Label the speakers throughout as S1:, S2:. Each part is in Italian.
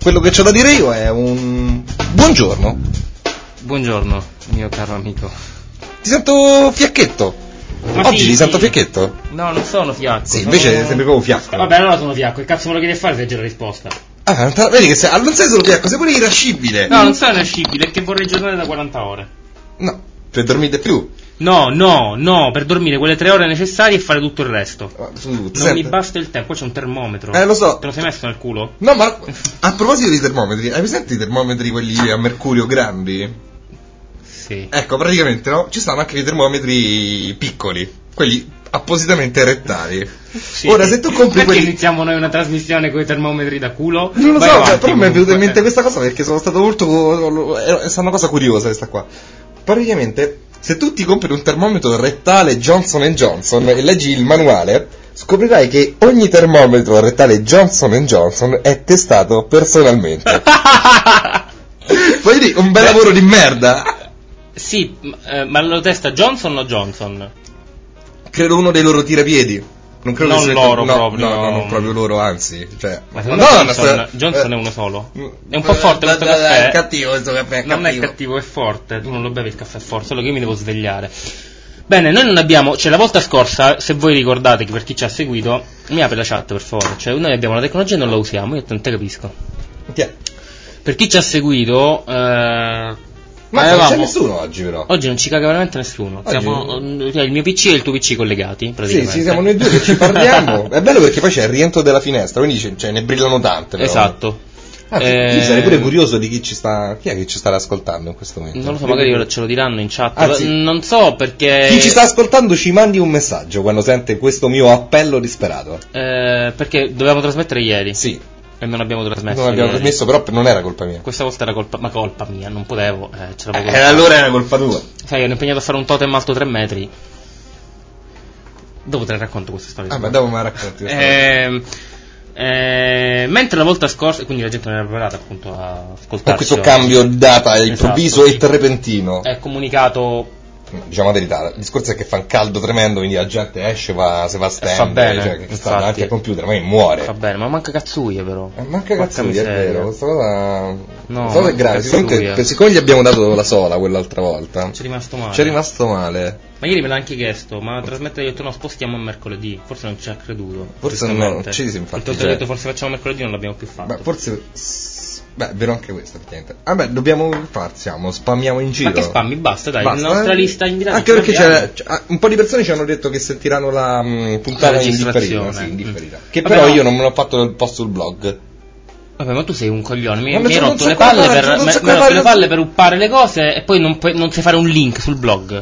S1: quello che c'ho da dire io è un buongiorno.
S2: Buongiorno, mio caro amico.
S1: Ti sento fiacchetto.
S2: Ma
S1: Oggi
S2: sì,
S1: ti sento
S2: sì.
S1: fiacchetto.
S2: No, non sono fiacco.
S1: Sì, invece sembri proprio fiacco.
S2: Vabbè, allora sono fiacco. Che cazzo me lo chiedi a fare se c'è la risposta?
S1: Vedi che non sei solo fiacco, sei pure irascibile.
S2: No, non sono irascibile, è che vorrei giornate da 40 ore.
S1: No, per dormire di più.
S2: No, per dormire quelle 3 ore necessarie e fare tutto il resto. Non
S1: Senti.
S2: mi basta il tempo, poi c'è un termometro.
S1: Lo so.
S2: Te lo sei messo nel culo?
S1: No, ma a proposito di termometri, hai presente i termometri quelli a mercurio grandi?
S2: Sì.
S1: Ecco, praticamente, no? Ci stanno anche i termometri piccoli, quelli appositamente rettali.
S2: Sì.
S1: Ora, se tu compri
S2: Perché
S1: quelli...
S2: iniziamo noi una trasmissione con i termometri da culo?
S1: Non lo
S2: Vai
S1: so,
S2: avanti,
S1: però mi è venuta in
S2: comunque.
S1: mente questa cosa perché sono stato molto... È una cosa curiosa questa qua. Praticamente, se tu ti compri un termometro rettale Johnson & Johnson e leggi il manuale, scoprirai che ogni termometro rettale Johnson & Johnson è testato personalmente. Voglio dire, un bel lavoro di merda.
S2: Sì, ma lo testa Johnson o Johnson?
S1: Credo uno dei loro tirapiedi. Non credo
S2: Non
S1: che sia
S2: loro
S1: no,
S2: proprio.
S1: No, non proprio loro, anzi. Cioè,
S2: Ma secondo me Johnson è uno solo. È un po' forte questo caffè.
S1: È cattivo questo caffè.
S2: Non è cattivo, è forte. Tu non lo bevi il caffè forte, solo che io mi devo svegliare. Bene, noi non abbiamo. Cioè, la volta scorsa, se voi ricordate che per chi ci ha seguito, mi apre la chat per favore. Cioè, noi abbiamo la tecnologia e non la usiamo. Io non te capisco. Per chi ci ha seguito,
S1: ma non c'è nessuno oggi, però.
S2: Oggi non ci caga veramente nessuno. Cioè, il mio PC e il tuo PC collegati, praticamente.
S1: Sì, siamo noi due che ci parliamo. È bello perché poi c'è il rientro della finestra, quindi ne brillano tante. Però.
S2: Esatto.
S1: Io sarei pure curioso di chi ci sta. Chi è che ci sta ascoltando in questo momento?
S2: Non lo so, magari ora ce lo diranno in chat.
S1: Anzi,
S2: non so perché.
S1: Chi ci sta ascoltando ci mandi un messaggio quando sente questo mio appello disperato.
S2: Perché dovevamo trasmettere ieri.
S1: Sì.
S2: E non abbiamo trasmesso.
S1: Non abbiamo trasmesso, però non era colpa mia.
S2: Questa volta era colpa mia, non potevo.
S1: Allora era colpa tua.
S2: Sai, ero impegnato a fare un totem alto 3 metri. Dopo te ne racconto questa storia.
S1: Ma dopo me la racconti.
S2: Mentre la volta scorsa, quindi la gente non era preparata appunto a ascoltarci.
S1: Con questo cambio di data improvviso e repentino.
S2: È comunicato.
S1: Diciamo la verità, il discorso è che fa un caldo tremendo, quindi la gente esce, se va a stand,
S2: fa bene,
S1: cioè, che sta davanti al computer, ma muore.
S2: Va bene, ma manca cazzuie però.
S1: Manca cazzuie, è vero, questa cosa,
S2: no,
S1: è grave. Siccome gli abbiamo dato la sola quell'altra volta,
S2: ci è rimasto male. Ma ieri me l'ha anche chiesto, ma trasmettere, io ho detto no, spostiamo a mercoledì, forse non ci ha creduto.
S1: Forse no, ci sì, infatti.
S2: Ho detto forse facciamo mercoledì, non l'abbiamo più fatto.
S1: Beh, è vero anche questo, effettivamente. Vabbè, dobbiamo spammiamo in giro.
S2: Ma che spammi? Basta, dai, la nostra lista in
S1: anche perché un po' di persone ci hanno detto che sentiranno la puntata in differita. Che però io non me l'ho fatto il post sul blog.
S2: Vabbè, ma tu sei un coglione, mi hai rotto le palle per uppare le cose e poi non sai fare un link sul blog.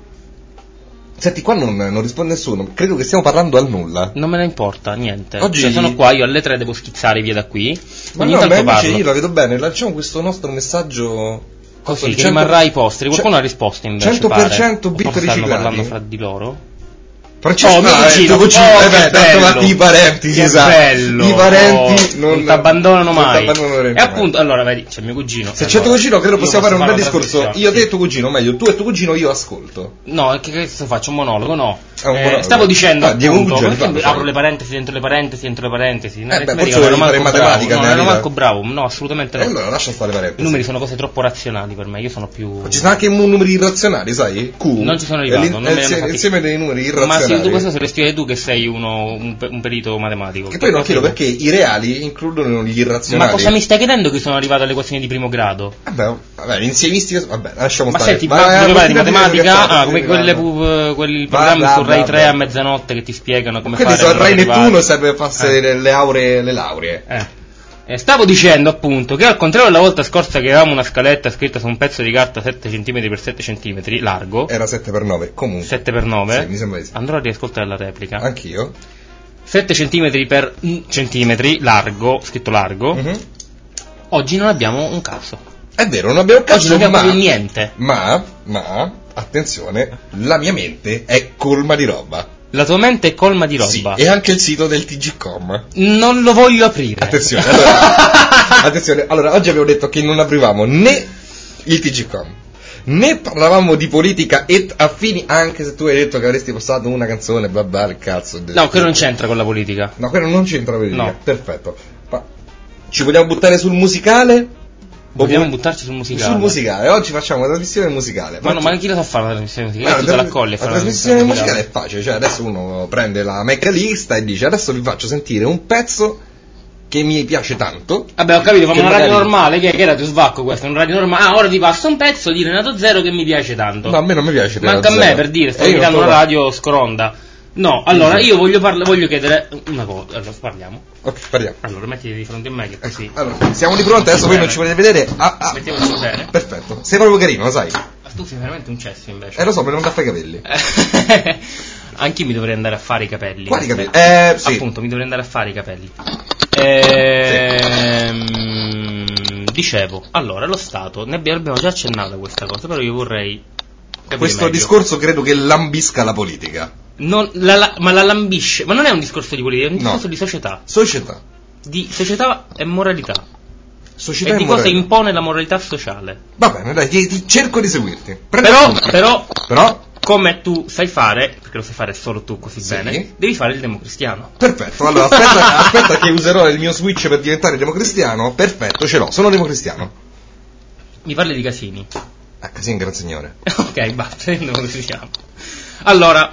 S1: Senti, qua non risponde nessuno, credo che stiamo parlando al nulla.
S2: Non me ne importa, niente.
S1: Oggi
S2: sono qua, io alle 3 devo schizzare via da qui.
S1: Ma no, ma invece io la vedo bene, lanciamo questo nostro messaggio.
S2: Così, che rimarrà ai posteri. Qualcuno ha risposto invece,
S1: 100% bit riciclati.
S2: Stanno parlando fra di loro.
S1: Francesco, tuo cugino, i parenti, si sa.
S2: Bello.
S1: I parenti
S2: non ti abbandonano mai. E appunto, allora vedi, c'è mio cugino.
S1: Se c'è tuo cugino, credo possiamo fare un bel discorso. Io te e tuo cugino, meglio, tu e tuo cugino, io ascolto.
S2: No, che faccio un monologo, no. Stavo dicendo appunto, perché apro le parentesi dentro le parentesi.
S1: Forse devi fare matematica.
S2: Non ero manco bravo, no, assolutamente no.
S1: Allora lascia stare le parentesi.
S2: I numeri sono cose troppo razionali per me, io sono più.
S1: Ci sono anche numeri irrazionali, sai? Q.
S2: Non ci sono arrivato,
S1: insieme dei numeri irrazionali.
S2: Ma tu questo se lo spieghi tu che sei un perito matematico.
S1: Che poi non chiedo perché i reali includono gli irrazionali.
S2: Ma cosa mi stai chiedendo che sono arrivato alle equazioni di primo grado?
S1: Vabbè, insiemisti, vabbè, lasciamo
S2: ma
S1: stare.
S2: Senti, ma di matematica, come quelli programmi su Rai 3 a mezzanotte che ti spiegano come fare.
S1: Quindi su Rai Nettuno serve farsi le lauree.
S2: Stavo dicendo appunto che al contrario della volta scorsa che avevamo una scaletta scritta su un pezzo di carta 7 cm x 7 cm largo.
S1: Era 7x9, comunque.
S2: 7x9?
S1: Sì, mi sembra di sì.
S2: Andrò a riascoltare la replica.
S1: Anch'io.
S2: 7 cm per centimetri largo, scritto largo. Mm-hmm. Oggi non abbiamo un caso.
S1: È vero, non abbiamo un caso.
S2: Oggi non abbiamo proprio niente.
S1: Ma, attenzione, la mia mente è colma di roba.
S2: La tua mente è colma di roba.
S1: Sì, e anche il sito del TGcom.
S2: Non lo voglio aprire.
S1: Attenzione, allora oggi abbiamo detto che non aprivamo né il TGcom, né parlavamo di politica et affini, anche se tu hai detto che avresti postato una canzone, il cazzo.
S2: No, quello non c'entra con la politica.
S1: No, quello non c'entra con la politica.
S2: No.
S1: Perfetto. Ma Ci vogliamo buttare sul musicale?
S2: Vogliamo buttarci sul musicale?
S1: Sul musicale, oggi facciamo una trasmissione musicale.
S2: Ma chi la sa fare la trasmissione musicale? Tu te la colli e
S1: la trasmissione musicale è facile, cioè adesso uno prende la lista e dice adesso vi faccio sentire un pezzo che mi piace tanto.
S2: Vabbè, ho capito, come una radio normale, che era tu svacco questo, un radio normale. Ora ti passo un pezzo di Renato Zero che mi piace tanto.
S1: No, a me non mi piace Renato
S2: Manca a me, per dire, sto imitando una radio scronda. No, allora io voglio chiedere una cosa. Allora, parliamo.
S1: Ok, parliamo.
S2: Allora, mettiti di fronte a me che così.
S1: Allora, siamo di fronte, adesso voi non ci volete vedere.
S2: Mettiamoci bene.
S1: Perfetto. Sei proprio carino, lo sai.
S2: Ma tu sei veramente un cesso invece.
S1: Lo so, ma non da fare i capelli.
S2: Anch'io mi dovrei andare a fare i capelli.
S1: Quali capelli? Sì.
S2: Appunto, mi dovrei andare a fare i capelli. Dicevo, allora, lo Stato, ne abbiamo già accennato a questa cosa, però io vorrei capire
S1: questo
S2: meglio.
S1: discorso credo che lambisca la politica.
S2: Ma la lambisce, ma non è un discorso di politica, è un discorso di società. Di società e moralità.
S1: Società
S2: e di cosa impone la moralità sociale.
S1: Va bene, dai, ti cerco di seguirti.
S2: Però, come tu sai fare, perché lo sai fare solo tu così bene, devi fare il democristiano.
S1: Perfetto, allora aspetta che userò il mio switch per diventare democristiano. Perfetto, ce l'ho, sono democristiano.
S2: Mi parli di Casini.
S1: Casini, gran signore.
S2: Ok, basta, il democristiano. Allora,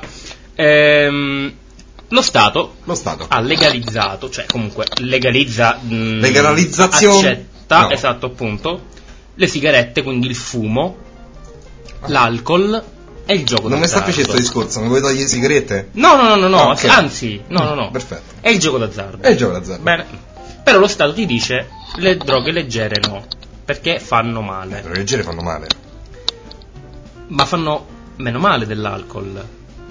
S2: lo Stato ha legalizzato, cioè comunque
S1: legalizzazione,
S2: accetta, esatto appunto, le sigarette, quindi il fumo, l'alcol e il gioco d'azzardo.
S1: Non mi sta facendo il discorso, mi vuoi togliere le sigarette?
S2: No, okay. Anzi, no.
S1: Perfetto.
S2: È il gioco d'azzardo.
S1: Bene.
S2: Però lo Stato ti dice le droghe leggere no, perché fanno male.
S1: Le droghe leggere fanno male.
S2: Ma fanno meno male dell'alcol.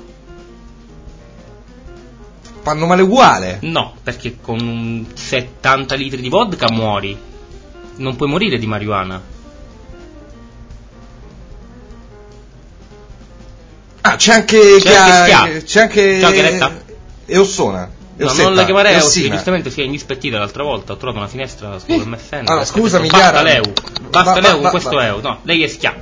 S1: Fanno male uguale?
S2: No, perché con 70 litri di vodka muori. Non puoi morire di marijuana.
S1: C'è anche
S2: Chiaretta.
S1: Eossona.
S2: No, non la chiamerei Eossina, che giustamente si è indispettita l'altra volta. Ho trovato una finestra sul MSN.
S1: Allora, scusami,
S2: Chiara. Basta Leu con questo EU. No, lei è Schia.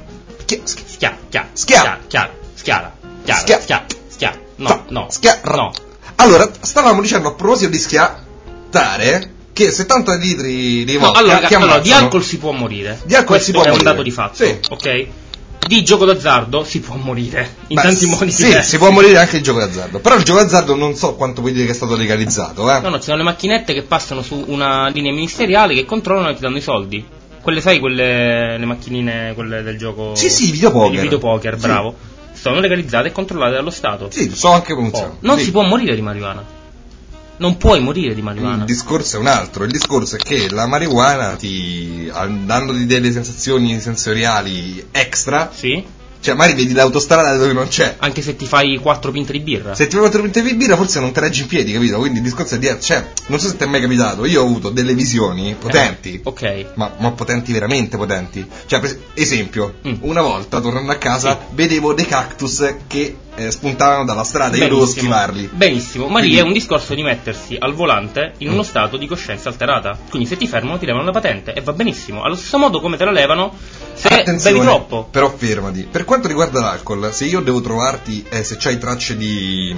S2: No.
S1: Allora, stavamo dicendo a proposito di schiattare che 70 litri di vodka
S2: allora, di alcol si può morire. Questo è un dato di fatto, sì. Ok? Di gioco d'azzardo si può morire in tanti modi diversi.
S1: Sì, si può morire anche il gioco d'azzardo. Però il gioco d'azzardo non so quanto puoi dire che è stato legalizzato,
S2: No, ci sono le macchinette che passano su una linea ministeriale che controllano e ti danno i soldi. Quelle, sai, le macchinine, quelle del gioco.
S1: Sì, videopoker.
S2: Il videopoker, bravo. Sono legalizzate e controllate dallo Stato.
S1: Sì, so anche come funziona.
S2: Non si può morire di marijuana. Non puoi morire di marijuana.
S1: Il discorso è un altro. Il discorso è che la marijuana dandoti delle sensazioni sensoriali extra.
S2: Sì.
S1: Cioè, magari vedi l'autostrada dove non c'è.
S2: Anche se ti fai 4 pinte di birra.
S1: Se ti fai 4 pinte di birra, forse non te reggi in piedi, capito? Quindi il discorso è diverso. Cioè, non so se ti è mai capitato. Io ho avuto delle visioni potenti.
S2: Ok.
S1: Ma potenti, veramente potenti. Cioè, per esempio, una volta tornando a casa, vedevo dei cactus che spuntavano dalla strada. Io dovevo schivarli.
S2: Benissimo. Ma lì è un discorso di mettersi al volante in uno stato di coscienza alterata. Quindi se ti fermano ti levano la patente. E va benissimo. Allo stesso modo come te la levano se bevi troppo.
S1: Però fermati. Per quanto riguarda l'alcol, se io devo trovarti, se c'hai tracce di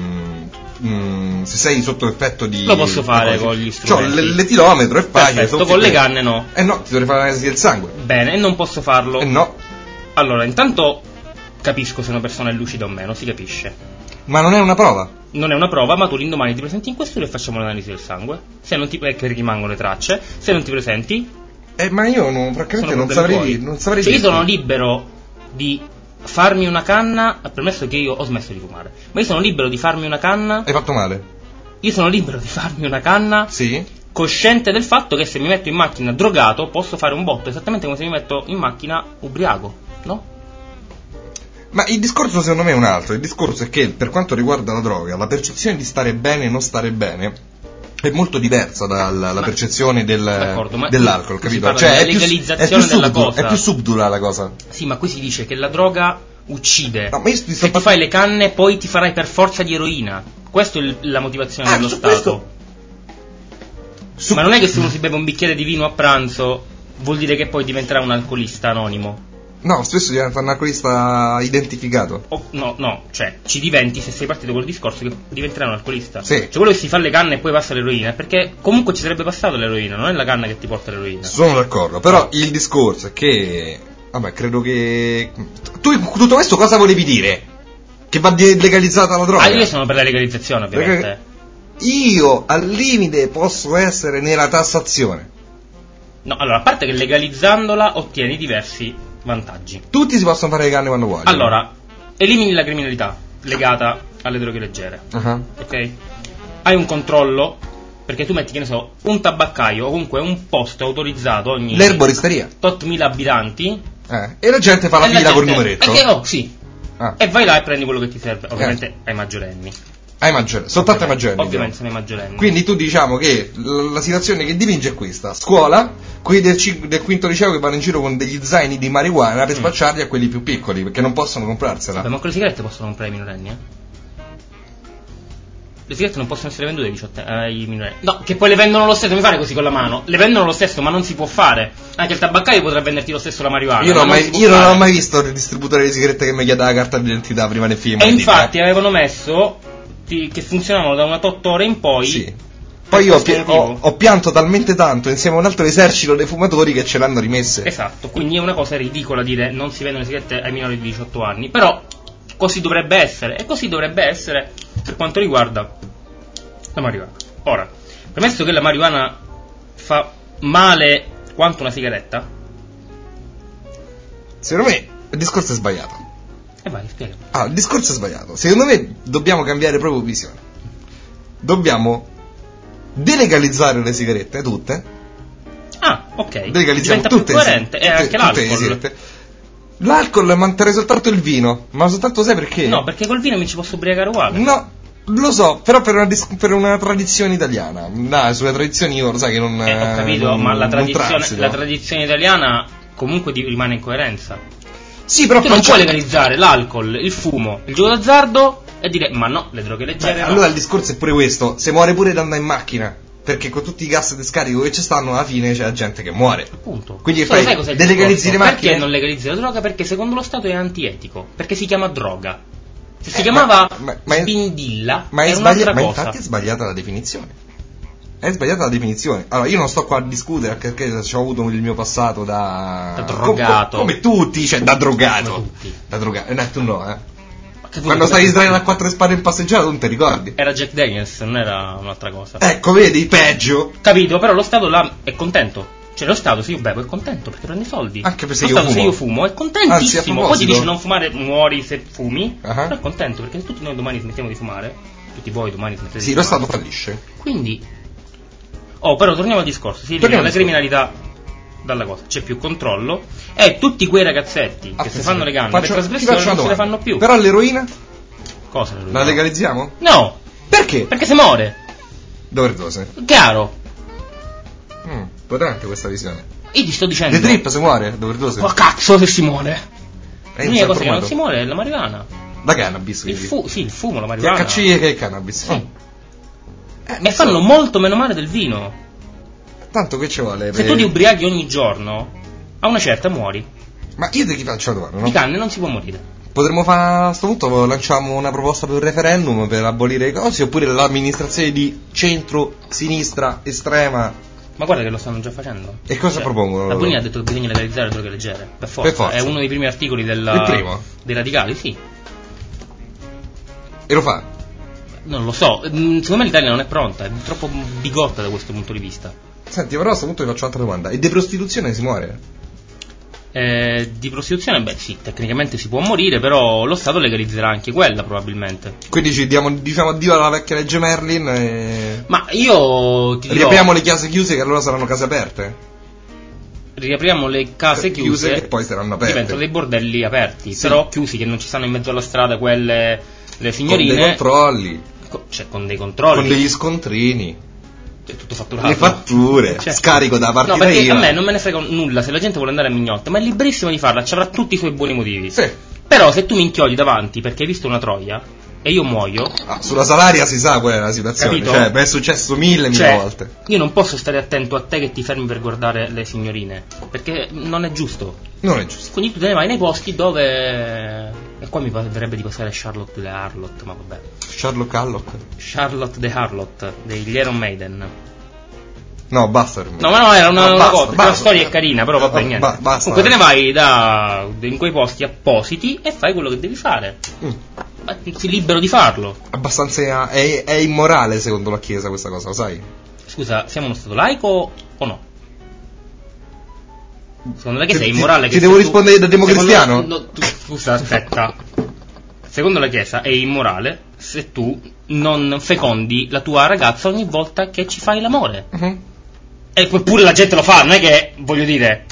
S1: se sei sotto effetto di,
S2: lo posso fare con gli strumenti.
S1: C'ho l'etilometro è facile.
S2: Perfetto, con le canne no.
S1: No, ti dovrei fare l'analisi del sangue.
S2: Bene, e non posso farlo.
S1: No.
S2: Allora, intanto capisco se una persona è lucida o meno, si capisce.
S1: Ma non è una prova.
S2: Non è una prova, ma tu l'indomani ti presenti in questura e facciamo l'analisi del sangue. Se non ti che rimangono le tracce, se non ti presenti.
S1: Ma io francamente non saprei
S2: cioè, io sono libero di farmi una canna, premesso che io ho smesso di fumare, ma io sono libero di farmi una canna.
S1: Hai fatto male?
S2: Io sono libero di farmi una canna.
S1: Sì.
S2: Cosciente del fatto che se mi metto in macchina drogato posso fare un botto esattamente come se mi metto in macchina ubriaco, no?
S1: Ma il discorso secondo me è un altro. Il discorso è che per quanto riguarda la droga, la percezione di stare bene e non stare bene è molto diversa dalla percezione dell'alcol, capito? Cioè è più subdola la cosa.
S2: Sì, ma qui si dice che la droga uccide.
S1: No, ma
S2: se ti fai le canne poi ti farai per forza di eroina. Questa è la motivazione dello Stato. Ma non è che se uno si beve un bicchiere di vino a pranzo vuol dire che poi diventerà un alcolista anonimo.
S1: No, spesso diventa un alcolista identificato.
S2: No, cioè ci diventi, se sei partito col discorso, che diventerai un alcolista.
S1: Sì.
S2: Cioè quello che si fa le canne e poi passa l'eroina, perché comunque ci sarebbe passato l'eroina, non è la canna che ti porta l'eroina.
S1: Sono d'accordo, però il discorso è che... Vabbè, credo che... Tu tutto questo cosa volevi dire? Che va legalizzata la droga?
S2: Io sono per la legalizzazione, ovviamente.
S1: Perché io, al limite, posso essere nella tassazione.
S2: No, allora, a parte che legalizzandola ottieni diversi vantaggi.
S1: Tutti si possono fare le canne quando vogliono.
S2: Allora, elimini la criminalità legata alle droghe leggere.
S1: Uh-huh.
S2: Ok? Hai un controllo, perché tu metti, che ne so, un tabaccaio o comunque un posto autorizzato ogni
S1: L'erboristeria.
S2: tot mila abitanti.
S1: E la gente fa la fila col numeretto.
S2: Sì.
S1: Ah.
S2: E vai là e prendi quello che ti serve. Ovviamente ai maggiorenni.
S1: Soltanto ai maggiorenni.
S2: Ovviamente sono ai maggiorenni.
S1: Quindi tu diciamo che la situazione che dirige è questa: scuola, quelli del quinto liceo che vanno in giro con degli zaini di marijuana per spacciarli a quelli più piccoli, perché non possono comprarsela.
S2: Vabbè, ma con le sigarette possono comprare ai minorenni, Le sigarette non possono essere vendute ai minorenni. No, che poi le vendono lo stesso, mi fare così con la mano. Le vendono lo stesso, ma non si può fare. Anche il tabaccaio potrà venderti lo stesso la marijuana.
S1: Io non ho mai visto il distributore di sigarette che mi chiede la carta d'identità prima del film.
S2: E infatti avevano messo che funzionavano da una tot ore in poi.
S1: Sì. Poi io ho pianto talmente tanto insieme a un altro esercito dei fumatori che ce l'hanno rimesse.
S2: Esatto, quindi è una cosa ridicola dire non si vendono le sigarette ai minori di 18 anni. Però così dovrebbe essere. E così dovrebbe essere per quanto riguarda la marijuana. Ora, premesso che la marijuana fa male quanto una sigaretta,
S1: secondo me il discorso è sbagliato.
S2: Vai, spiega.
S1: Il discorso è sbagliato. Secondo me dobbiamo cambiare proprio visione. Dobbiamo delegalizzare le sigarette, tutte.
S2: Ok.
S1: Delegalizziamo
S2: diventa
S1: tutte
S2: più coerente. E anche l'alcol.
S1: L'alcol manterrei soltanto il vino. Ma soltanto sai perché?
S2: No, perché col vino mi ci posso ubriacare uguale.
S1: No, lo so, però per una tradizione italiana. No, sulle tradizioni io lo sai che non...
S2: ho capito, ma la
S1: transito.
S2: tradizione italiana comunque rimane in coerenza.
S1: Sì, però
S2: tu non puoi legalizzare l'alcol, il fumo, il gioco d'azzardo e dire ma no, le droghe leggere.
S1: Allora il discorso è pure questo: se muore pure da andare in macchina, perché con tutti i gas di scarico che ci stanno, alla fine c'è la gente che muore.
S2: Appunto.
S1: Quindi
S2: sai cos'è il
S1: delegalizzi le macchine?
S2: Perché non legalizzi la droga? Perché secondo lo Stato è antietico. Perché si chiama droga. Se si chiamava spindilla, era un'altra cosa.
S1: Ma infatti è sbagliata la definizione. È sbagliata la definizione. Allora, io non sto qua a discutere perché ho avuto il mio passato da
S2: drogato.
S1: Come tutti, cioè da drogato.
S2: Come tutti.
S1: Da drogato. No, tu no, Quando stai sdraiando a quattro spade in passeggiata, tu non ti ricordi?
S2: Era Jack Daniels, non era un'altra cosa.
S1: Ecco, vedi, peggio.
S2: Capito, però lo Stato là è contento. Cioè lo Stato, se io bevo, è contento perché prende i soldi.
S1: Anche
S2: se io fumo è contentissimo. Poi ti dice non fumare, muori se fumi. Però è contento perché se tutti noi domani smettiamo di fumare, tutti voi domani smettete di fumare.
S1: Sì, lo Stato fallisce.
S2: Quindi però torniamo al discorso, si elimina la criminalità dalla cosa, c'è più controllo e tutti quei ragazzetti che si fanno le canne per trasgressione non se le fanno più.
S1: Però l'eroina?
S2: Cosa l'eroina?
S1: La legalizziamo?
S2: No!
S1: Perché?
S2: Perché se muore.
S1: Doverdose.
S2: Chiaro.
S1: Potente questa visione.
S2: Io ti sto dicendo.
S1: The Trip se muore, doverdose.
S2: Ma cazzo se si muore. L'unica cosa che non si muore è la marijuana.
S1: La cannabis,
S2: sì, il fumo, la marijuana.
S1: THC e che cannabis.
S2: Sì. E fanno molto meno male del vino.
S1: Tanto che ci vuole.
S2: Se tu ti ubriachi ogni giorno, a una certa muori.
S1: Ma io ti faccio una domanda, no?
S2: Di canne non si può morire.
S1: Potremmo fare, a sto punto lanciamo una proposta per un referendum per abolire i cosi, oppure l'amministrazione di centro, sinistra, estrema.
S2: Ma guarda che lo stanno già facendo.
S1: E cosa propongono?
S2: La Bonini ha detto che bisogna legalizzare le droghe leggere. Per forza. È uno dei primi articoli
S1: Il primo?
S2: dei radicali, sì.
S1: E lo fa?
S2: Non lo so, secondo me l'Italia non è pronta, è troppo bigotta da questo punto di vista.
S1: Senti, però a questo punto vi faccio un'altra domanda. E di prostituzione si muore?
S2: Di prostituzione, sì, tecnicamente si può morire, però lo Stato legalizzerà anche quella probabilmente.
S1: Quindi diciamo addio alla vecchia legge Merlin e...
S2: Ma io ti dirò...
S1: Riapriamo le case chiuse che allora saranno case aperte?
S2: Riapriamo le case chiuse
S1: che poi saranno aperte.
S2: Diventano dei bordelli aperti,
S1: sì.
S2: Però chiusi, che non ci stanno in mezzo alla strada le signorine.
S1: Con dei controlli.
S2: Con dei controlli.
S1: Con degli scontrini.
S2: Tutto fatturato.
S1: Le fatture, scarico da partita.
S2: No, perché
S1: IVA.
S2: a me non me ne frega nulla se la gente vuole andare a mignotte, ma è liberissima di farla, ci avrà tutti i suoi buoni motivi.
S1: Sì.
S2: Però se tu mi inchiodi davanti perché hai visto una troia, e io muoio.
S1: Sulla Salaria si sa qual è la situazione,
S2: Capito?
S1: cioè è successo mille volte.
S2: Io non posso stare attento a te che ti fermi per guardare le signorine, perché non è giusto.
S1: Non è giusto.
S2: Quindi tu te ne vai nei posti dove... E qua mi verrebbe di passare Charlotte the Harlot, ma vabbè. Charlotte the Harlot degli Iron Maiden.
S1: No, basta.
S2: No, ma no, era una cosa, la storia è
S1: basta.
S2: carina, però vabbè, niente.
S1: Basta.
S2: Comunque te ne vai in quei posti appositi e fai quello che devi fare. Ma sei libero di farlo.
S1: Abbastanza è immorale secondo la Chiesa questa cosa, lo sai?
S2: Scusa, siamo uno stato laico o no? Secondo la Chiesa è
S1: Ti
S2: immorale che
S1: devo rispondere da democristiano?
S2: Scusa, aspetta. Secondo la Chiesa è immorale se tu non fecondi la tua ragazza ogni volta che ci fai l'amore. E pure la gente lo fa, non è che, voglio dire...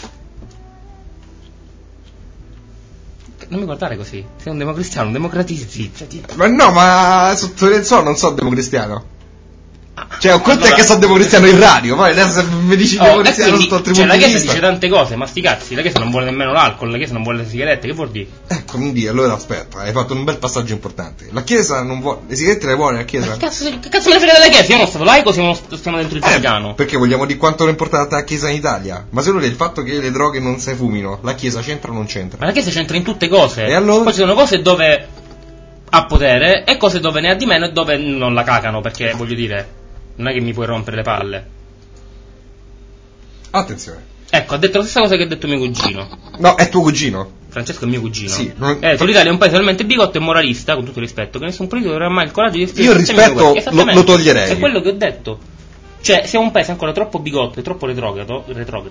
S2: Non mi guardare così, sei un democristiano, un democratizzi.
S1: Ma no, ma non so democristiano. Cioè, un conto
S2: allora,
S1: è che sono democristiano in radio, poi adesso mi dici democristiano
S2: quindi,
S1: sotto altri
S2: cioè,
S1: punti
S2: la
S1: di
S2: Chiesa
S1: vista.
S2: dice tante cose, ma sti cazzi, la Chiesa non vuole nemmeno l'alcol, la Chiesa non vuole le sigarette, che vuol dire?
S1: Quindi allora aspetta, hai fatto un bel passaggio importante. La Chiesa non vuole. Le sigarette le vuole la Chiesa?
S2: Ma che cazzo me ne frega della Chiesa? Siamo uno stato laico, stiamo dentro il Vaticano.
S1: Perché vogliamo dire quanto è importante la Chiesa in Italia? Ma se non è il fatto che le droghe non si fumino, la Chiesa c'entra o non c'entra?
S2: Ma la Chiesa c'entra in tutte cose.
S1: E allora?
S2: Poi ci sono cose dove ha potere e cose dove ne ha di meno e dove non la cagano, perché voglio dire, non è che mi puoi rompere le palle.
S1: Attenzione.
S2: Ecco, ha detto la stessa cosa che ha detto mio cugino.
S1: No, è tuo cugino.
S2: Francesco è mio cugino.
S1: Sì.
S2: L'Italia è un paese talmente bigotto e moralista, con tutto il rispetto, che nessun politico avrà mai il coraggio di esprimere.
S1: Io il rispetto lo toglierei.
S2: È quello che ho detto. Cioè, siamo un paese ancora troppo bigotto e troppo retrogrado.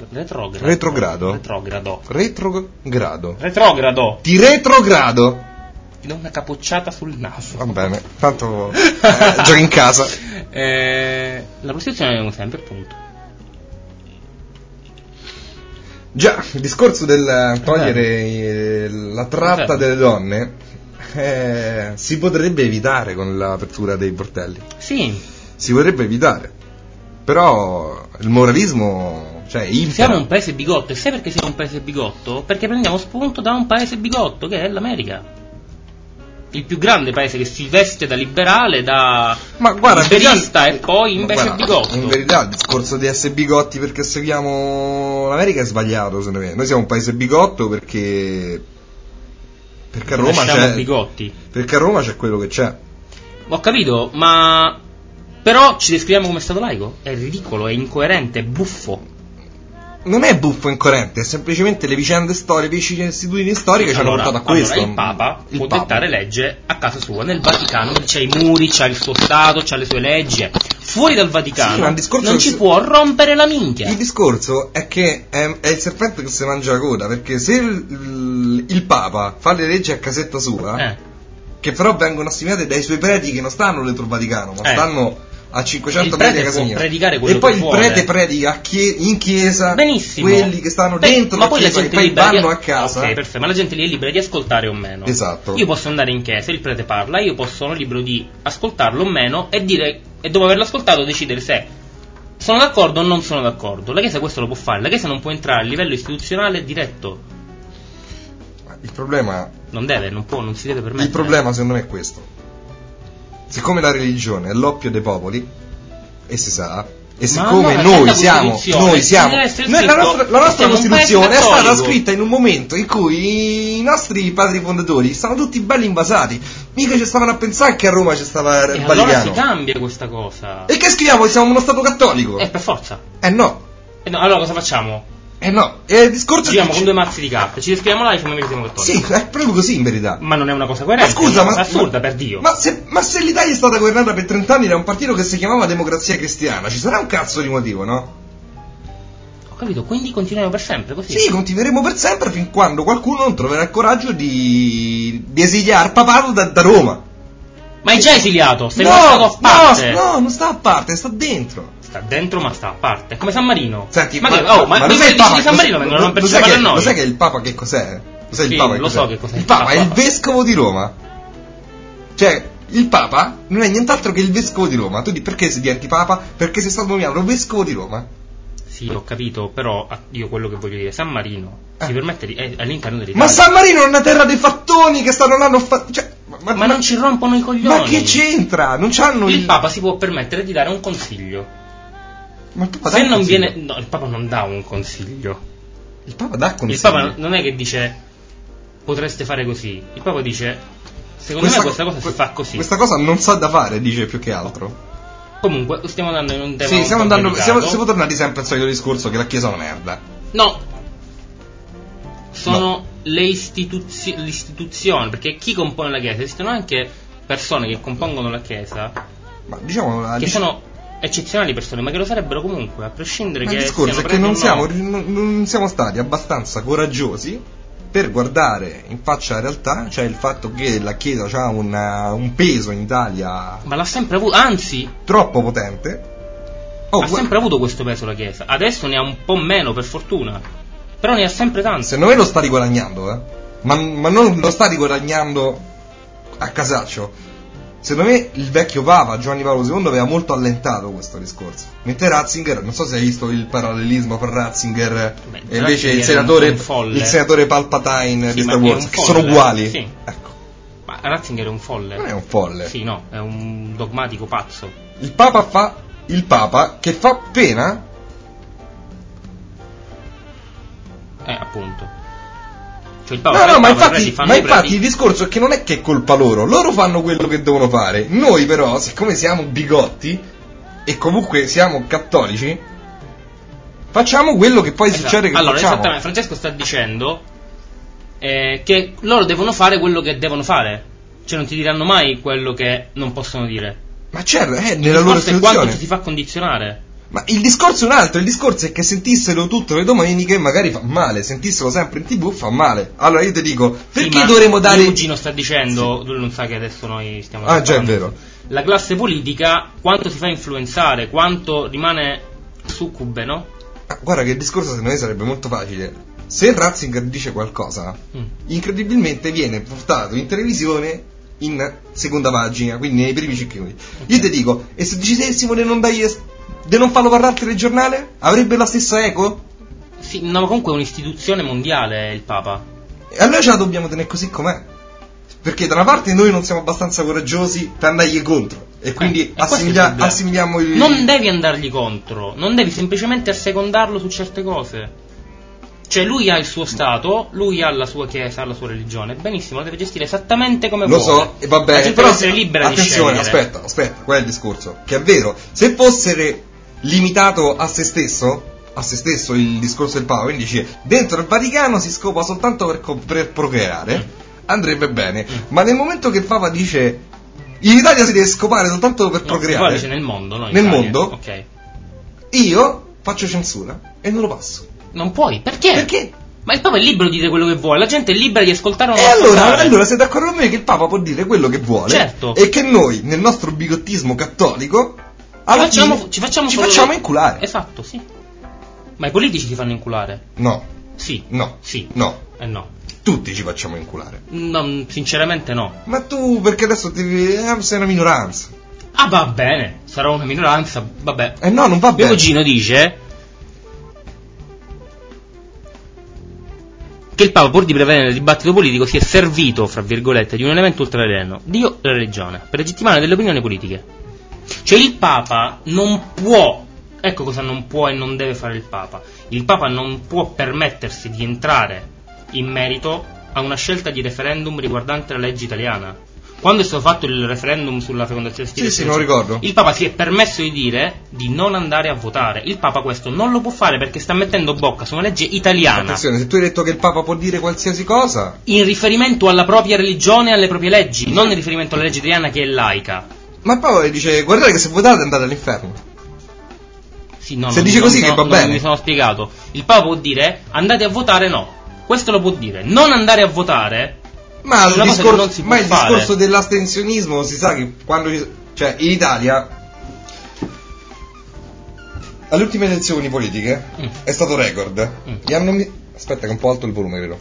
S1: Ti retrogrado.
S2: Ti do una capocciata sul naso.
S1: Va bene, tanto giochi in casa.
S2: La prostituzione è un sempre, appunto.
S1: Già, il discorso del togliere la tratta delle donne si potrebbe evitare con l'apertura dei bordelli.
S2: Sì.
S1: Si potrebbe evitare. Però il moralismo, cioè, impera.
S2: Siamo un paese bigotto, e sai perché siamo un paese bigotto? Perché prendiamo spunto da un paese bigotto, che è l'America. Il più grande paese che si veste da liberale, da liberista, e poi invece è bigotto.
S1: In verità il discorso di essere bigotti perché seguiamo l'America è sbagliato, secondo me. Noi siamo un paese bigotto perché a Roma c'è
S2: bigotti.
S1: Perché a Roma c'è quello che c'è.
S2: Ho capito, ma però ci descriviamo come stato laico? È ridicolo, è incoerente, è buffo.
S1: Non è buffo incoerente, è semplicemente le vicende storiche, le vicissitudini storiche ci hanno portato a questo.
S2: Allora, il Papa può dettare legge a casa sua, nel Vaticano, c'ha i muri, c'ha il suo Stato, c'ha le sue leggi. Fuori dal Vaticano non ci può rompere la minchia.
S1: Il discorso è che è il serpente che si mangia la coda, perché se il Papa fa le leggi a casetta sua, che però vengono assimilate dai suoi preti che non stanno dentro il Vaticano, ma stanno a 500 metri a casa mia, e poi il prete predica in chiesa.
S2: Benissimo.
S1: Quelli che stanno dentro la chiesa e poi vanno a casa.
S2: Ok, perfetto, ma la gente lì è libera di ascoltare o meno.
S1: Esatto.
S2: Io posso andare in chiesa, il prete parla, io sono libero di ascoltarlo o meno e dire, e dopo averlo ascoltato decidere se sono d'accordo o non sono d'accordo. La chiesa questo lo può fare, la chiesa non può entrare a livello istituzionale diretto.
S1: Il problema
S2: non si deve permettere.
S1: Il problema secondo me è questo. Siccome la religione è l'oppio dei popoli, e si sa, e siccome noi siamo la nostra Costituzione è stata scritta in un momento in cui i nostri padri fondatori stavano tutti belli invasati, mica ci stavano a pensare che a Roma ci stava il Vaticano.
S2: Allora si cambia questa cosa.
S1: E che scriviamo? Siamo uno Stato cattolico?
S2: Per forza.
S1: No.
S2: Allora cosa facciamo?
S1: No, il discorso
S2: giriamo con due mazzi di carte, ci descriviamo là e facciamo vedere siamo cattolici.
S1: Sì, è proprio così in verità.
S2: Ma non è una cosa coerente,
S1: ma scusa,
S2: è una cosa assurda, per Dio.
S1: Ma se l'Italia è stata governata per 30 anni da un partito che si chiamava Democrazia Cristiana, ci sarà un cazzo di motivo, no?
S2: Ho capito, quindi continuiamo per sempre così?
S1: Sì, continueremo per sempre fin quando qualcuno non troverà il coraggio di esiliare papato da Roma.
S2: Ma è già esiliato, stai stato a parte.
S1: No, non sta a parte, sta dentro.
S2: Sta dentro ma sta a parte, è come San Marino.
S1: Senti,
S2: ma
S1: lo sai il Papa
S2: di San Marino vengono a romperci a noi.
S1: Lo sai che il Papa che cos'è? Lo sai
S2: sì,
S1: il Papa
S2: lo so che cos'è.
S1: Il Papa è il vescovo di Roma. Cioè, il Papa non è nient'altro che il vescovo di Roma. Tu dici perché si diventi Papa? Perché sei stato nominato vescovo di Roma.
S2: Sì, ho capito, però io quello che voglio dire, San Marino si permette all'interno dell'Italia.
S1: Ma San Marino è una terra dei fattoni che stanno là, cioè,
S2: Ma non ci rompono i coglioni.
S1: Ma che c'entra? Non c'hanno
S2: il Papa si può permettere di dare un consiglio.
S1: Ma il Papa
S2: se non viene... No, il Papa non dà un consiglio.
S1: Il Papa dà consigli.
S2: Il Papa non è che dice potreste fare così. Il Papa dice secondo me questa cosa si fa così.
S1: Questa cosa non sa da fare, dice più che altro.
S2: Comunque stiamo andando in un tema.
S1: Sì, siamo tornati sempre al solito discorso che la Chiesa è una merda.
S2: No. Sono le istituzioni, perché chi compone la Chiesa? Esistono anche persone che compongono la Chiesa,
S1: ma diciamo
S2: che sono eccezionali persone, ma che lo sarebbero comunque, a prescindere
S1: ma
S2: che
S1: il discorso è che non siamo stati abbastanza coraggiosi per guardare in faccia la realtà, cioè il fatto che la Chiesa ha un peso in Italia,
S2: ma l'ha sempre avuto, anzi
S1: troppo potente.
S2: Ha sempre avuto questo peso la Chiesa, adesso ne ha un po' meno per fortuna, però ne ha sempre tanto.
S1: Secondo me lo sta riguadagnando, ma non lo sta riguadagnando a casaccio. Secondo me il vecchio Papa Giovanni Paolo II aveva molto allentato questo discorso, mentre Ratzinger, non so se hai visto il parallelismo fra Ratzinger e invece il senatore Palpatine di Star Wars, che sono uguali.
S2: Sì.
S1: Ecco.
S2: Ma Ratzinger è un folle.
S1: Non è un folle.
S2: Sì, no, è un dogmatico pazzo.
S1: Il Papa che fa pena.
S2: Appunto. Cioè il Papa
S1: ma infatti il discorso è che non è che è colpa loro fanno quello che devono fare. Noi però, siccome siamo bigotti e comunque siamo cattolici, facciamo quello che poi succede che
S2: allora,
S1: facciamo.
S2: Esattamente, Francesco sta dicendo che loro devono fare quello che devono fare. Cioè non ti diranno mai quello che non possono dire.
S1: Ma certo, nella loro istituzione.
S2: Quanto ti si fa condizionare.
S1: Ma il discorso è un altro, il discorso è che sentissero tutte le domeniche magari fa male, sentissero sempre in TV fa male. Allora io ti dico, perché dovremmo dare...
S2: Luigi non sta dicendo, lui non sa che adesso noi stiamo...
S1: già è vero.
S2: La classe politica, quanto si fa influenzare, quanto rimane succube, no?
S1: Guarda che il discorso secondo me sarebbe molto facile. Se Ratzinger dice qualcosa, incredibilmente viene portato in televisione in seconda pagina, quindi nei primi 5 minuti. Io ti dico, e se decidessimo di non farlo parlare al telegiornale, avrebbe la stessa eco?
S2: Sì, no, ma comunque è un'istituzione mondiale il Papa.
S1: E allora ce la dobbiamo tenere così com'è. Perché da una parte noi non siamo abbastanza coraggiosi per andargli contro e quindi assimiliamo il...
S2: Non devi andargli contro, non devi semplicemente assecondarlo su certe cose. Cioè lui ha il suo stato, lui ha la sua chiesa, ha la sua religione, benissimo, la deve gestire esattamente come vuole.
S1: Lo so, e va bene,
S2: però essere libera
S1: attenzione,
S2: di scegliere.
S1: aspetta, qual è il discorso? Che è vero, se fosse limitato a se stesso il discorso del Papa, quindi dice dentro il Vaticano si scopa soltanto per procreare, andrebbe bene, ma nel momento che il Papa dice in Italia si deve scopare soltanto per procreare,
S2: dice nel mondo, no?
S1: Nel mondo,
S2: ok.
S1: Io faccio censura e non lo passo.
S2: Non puoi, perché?
S1: Perché?
S2: Ma il Papa è libero di dire quello che vuole, la gente è libera di ascoltare o non
S1: allora sei d'accordo con me che il Papa può dire quello che vuole?
S2: Certo.
S1: E che noi, nel nostro bigottismo cattolico, ci facciamo inculare.
S2: Esatto, sì. Ma i politici si fanno inculare?
S1: No.
S2: Sì.
S1: No.
S2: Sì.
S1: No.
S2: No.
S1: Tutti ci facciamo inculare.
S2: No, sinceramente no.
S1: Ma tu, perché adesso sei una minoranza.
S2: Ah, va bene, sarò una minoranza, vabbè.
S1: No, non va bene.
S2: Mio cugino dice che il Papa, pur di prevedere nel dibattito politico, si è servito, fra virgolette, di un elemento ultraterreno, Dio e la religione, per legittimare delle opinioni politiche. Cioè il Papa non può, ecco cosa non può e non deve fare il Papa. Il Papa non può permettersi di entrare in merito a una scelta di referendum riguardante la legge italiana. Quando è stato fatto il referendum sulla fecondazione assistita,
S1: sì, non ricordo.
S2: Il Papa si è permesso di dire di non andare a votare. Il Papa questo non lo può fare perché sta mettendo bocca su una legge italiana.
S1: Attenzione, se tu hai detto che il Papa può dire qualsiasi cosa
S2: in riferimento alla propria religione e alle proprie leggi, non in riferimento alla legge italiana che è laica.
S1: Ma il Papa dice guardate che se votate andate all'inferno.
S2: Sì, no,
S1: se dice così che va bene.
S2: Non mi sono spiegato. Il Papa può dire andate a votare, no. Questo lo può dire. Non andare a votare.
S1: Ma il discorso dell'astensionismo si sa che quando cioè in Italia alle ultime elezioni politiche è stato record. Aspetta che è un po' alto il volume, credo.